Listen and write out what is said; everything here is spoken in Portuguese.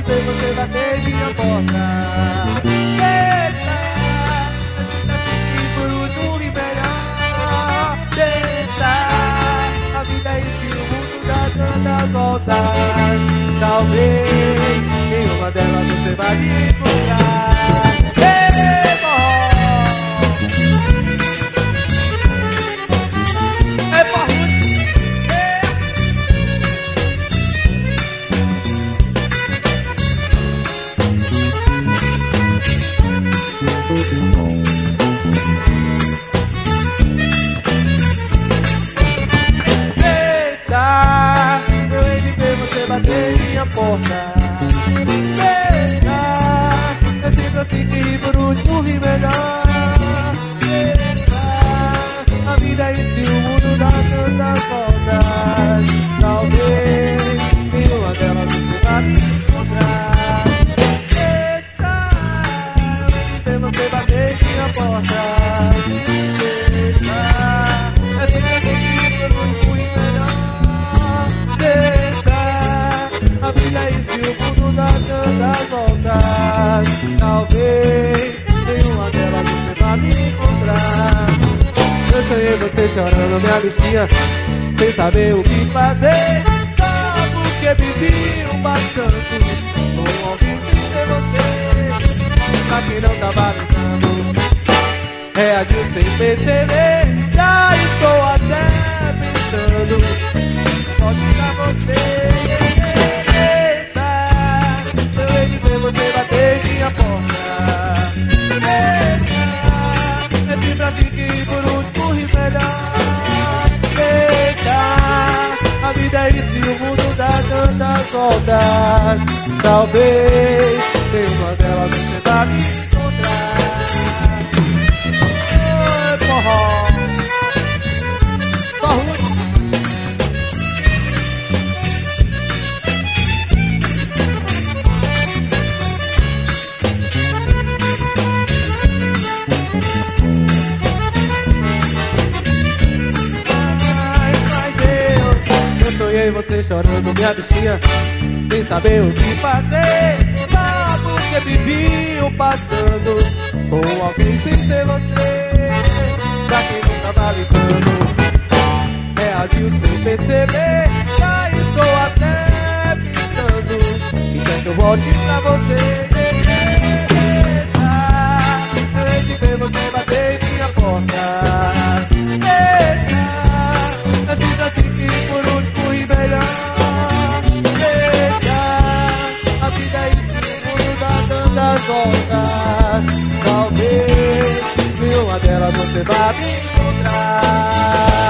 ver você bater minha porta. Deixa, e por último e melhor. Deixa, a vida é isso e o mundo dá tantas voltas. Talvez nenhuma delas você vai me encontrar. Bater minha porta. Deixa, é sempre assim que por último ri melhor. Deixa, a vida é isso e o mundo dá tantas voltas. Talvez nenhuma delas você vai me encontrar. Deixa, ver você bater minha porta. Deixa, é sempre assim que por último ri melhor. Deixa, a vida é isso e o mundo dá tantas voltas. Talvez nenhuma delas você vá me encontrar. Eu sonhei você chorando minha bichinha, sem saber o que fazer, só porque vivi bastante com alguém sem ser você. Pra quem não tava brincando, reagiu sem perceber. Já estou até pensando, pode ficar você. Você bater minha porta. Deixa, é sempre assim que por último ri melhor. Deixa, a vida é isso e o mundo dá tantas voltas. Talvez nenhuma delas você vá me encontrar. Oi, forró. Forró. Você chorando minha bichinha, sem saber o que fazer, só porque vivi passando com alguém sem ser você. Pra quem não tava ligando, reagiu sem perceber. Já estou até pensando, então que eu volte pra você. Deixa, eu hei de ver você bater em minha porta. Deixa, é sempre assim que por último e melhor. Deixa, a vida é isso e o mundo dá tantas voltas. Talvez nenhuma delas você vá me encontrar.